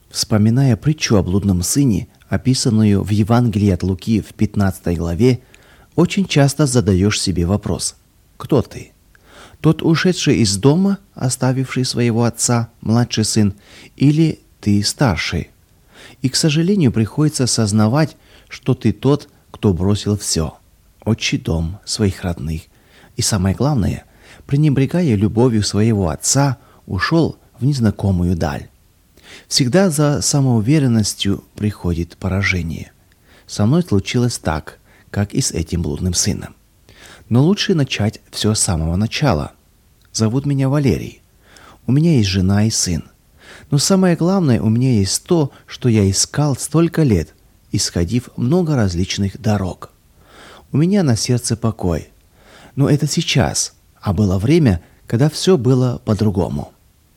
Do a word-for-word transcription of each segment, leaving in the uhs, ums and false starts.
Вспоминая притчу о блудном сыне, описанную в Евангелии от Луки в пятнадцатой главе, очень часто задаешь себе вопрос: кто ты? Тот ушедший из дома, оставивший своего отца, младший сын, или ты старший? И, к сожалению, приходится осознавать, что ты тот, кто бросил все: отчий дом, своих родных. И самое главное, пренебрегая любовью своего отца, ушел в незнакомую даль. Всегда за самоуверенностью приходит поражение. Со мной случилось так, как и с этим блудным сыном. Но лучше начать все с самого начала. Зовут меня Валерий. У меня есть жена и сын. Но самое главное, у меня есть то, что я искал столько лет, исходив много различных дорог. У меня на сердце покой. Но это сейчас, а было время, когда все было по-другому.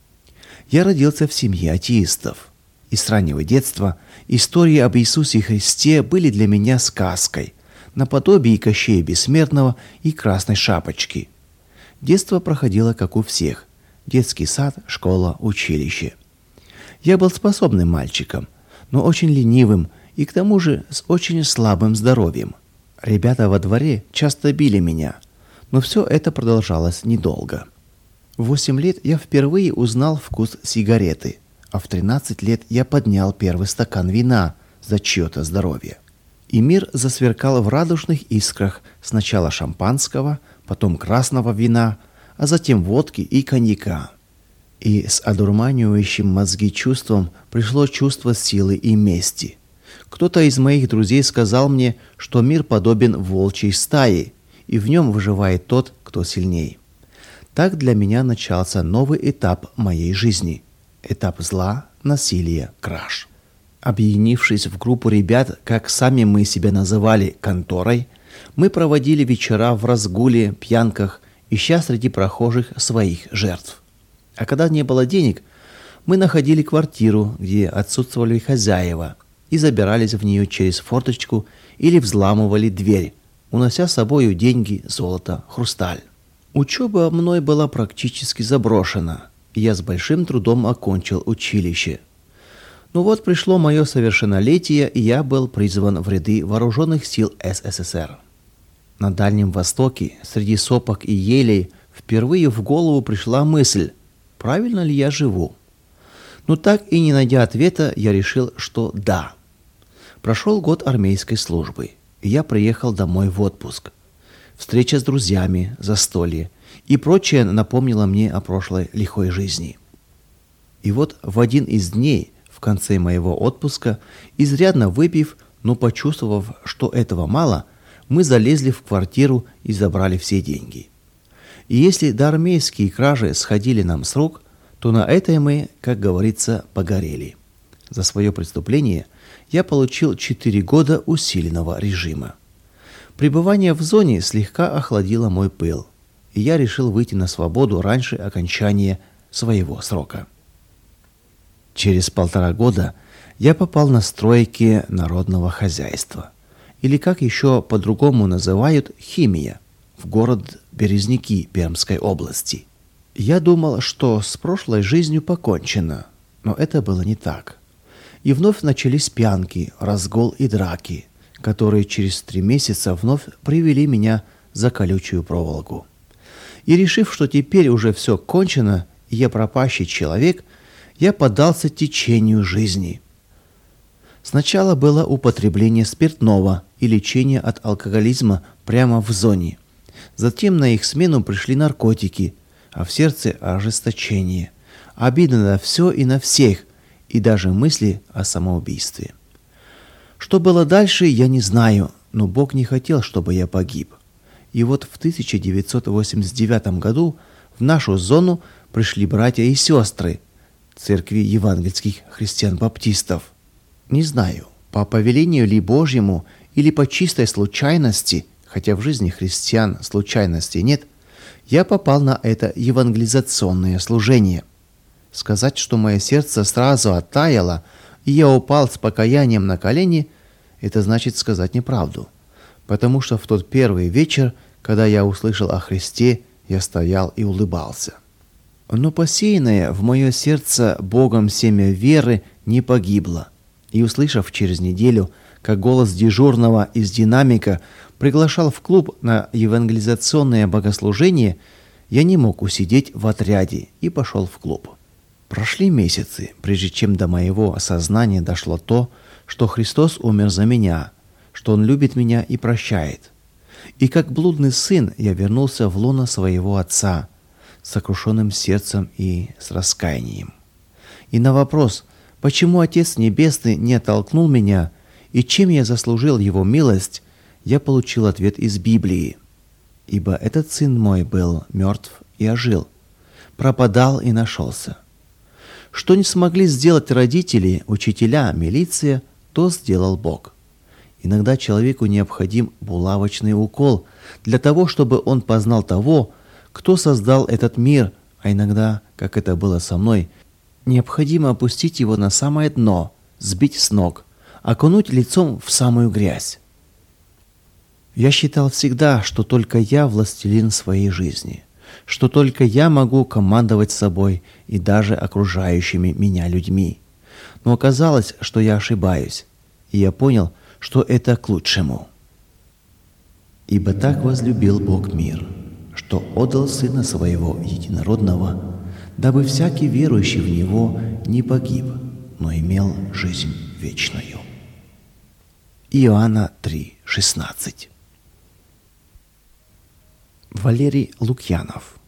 Я родился в семье атеистов. И с раннего детства истории об Иисусе Христе были для меня сказкой, наподобие Кощея Бессмертного и Красной Шапочки. Детство проходило, как у всех: детский сад, школа, училище. Я был способным мальчиком, но очень ленивым и к тому же с очень слабым здоровьем. Ребята во дворе часто били меня, но все это продолжалось недолго. В восемь лет я впервые узнал вкус сигареты, а в тринадцать лет я поднял первый стакан вина за чье-то здоровье. И мир засверкал в радужных искрах: сначала шампанского, потом красного вина, а затем водки и коньяка. И с одурманивающим мозги чувством пришло чувство силы и мести. Кто-то из моих друзей сказал мне, что мир подобен волчьей стае, и в нем выживает тот, кто сильней. Так для меня начался новый этап моей жизни. Этап зла, насилия, краж. Объединившись в группу ребят, как сами мы себя называли, конторой, мы проводили вечера в разгуле, пьянках, ища среди прохожих своих жертв. А когда не было денег, мы находили квартиру, где отсутствовали хозяева, и забирались в нее через форточку или взламывали дверь, унося с собою деньги, золото, хрусталь. Учеба мной была практически заброшена, и я с большим трудом окончил училище. Ну вот пришло мое совершеннолетие, и я был призван в ряды вооруженных сил СССР. На Дальнем Востоке, среди сопок и елей, впервые в голову пришла мысль: правильно ли я живу? Но так и не найдя ответа, я решил, что да. Прошел год армейской службы, и я приехал домой в отпуск. Встреча с друзьями, застолье и прочее напомнило мне о прошлой лихой жизни. И вот в один из дней, в конце моего отпуска, изрядно выпив, но почувствовав, что этого мало, мы залезли в квартиру и забрали все деньги. И если доармейские кражи сходили нам с рук, то на этой мы, как говорится, погорели. За свое преступление я получил четыре года усиленного режима. Пребывание в зоне слегка охладило мой пыл, и я решил выйти на свободу раньше окончания своего срока. Через полтора года я попал на стройки народного хозяйства, или как еще по-другому называют, химия, в город Березники Пермской области. Я думал, что с прошлой жизнью покончено, но это было не так. И вновь начались пьянки, разгул и драки, которые через три месяца вновь привели меня за колючую проволоку. И решив, что теперь уже все кончено, и я пропащий человек, я поддался течению жизни. Сначала было употребление спиртного и лечение от алкоголизма прямо в зоне. Затем на их смену пришли наркотики, а в сердце ожесточение, обида на все и на всех, и даже мысли о самоубийстве. Что было дальше, я не знаю, но Бог не хотел, чтобы я погиб. И вот в тысяча девятьсот восемьдесят девятом году в нашу зону пришли братья и сестры Церкви евангельских христиан-баптистов. Не знаю, по повелению ли Божьему или по чистой случайности, хотя в жизни христиан случайностей нет, я попал на это евангелизационное служение. Сказать, что мое сердце сразу оттаяло, и я упал с покаянием на колени, это значит сказать неправду. Потому что в тот первый вечер, когда я услышал о Христе, я стоял и улыбался. Но посеянное в мое сердце Богом семя веры не погибло. И, услышав через неделю, как голос дежурного из динамика приглашал в клуб на евангелизационное богослужение, я не мог усидеть в отряде и пошел в клуб. Прошли месяцы, прежде чем до моего осознания дошло то, что Христос умер за меня, что Он любит меня и прощает. И как блудный сын я вернулся в лоно своего отца, с сокрушенным сердцем и с раскаянием. И на вопрос, почему Отец Небесный не оттолкнул меня и чем я заслужил Его милость, я получил ответ из Библии. Ибо этот сын мой был мертв и ожил, пропадал и нашелся. Что не смогли сделать родители, учителя, милиция, то сделал Бог. Иногда человеку необходим булавочный укол для того, чтобы он познал того, кто создал этот мир, а иногда, как это было со мной, необходимо опустить его на самое дно, сбить с ног, окунуть лицом в самую грязь. Я считал всегда, что только я властелин своей жизни, что только я могу командовать собой и даже окружающими меня людьми. Но оказалось, что я ошибаюсь, и я понял, что это к лучшему. «Ибо так возлюбил Бог мир, что отдал Сына Своего Единородного, дабы всякий верующий в Него не погиб, но имел жизнь вечную». Иоанна три шестнадцать. Валерий Лукьянов.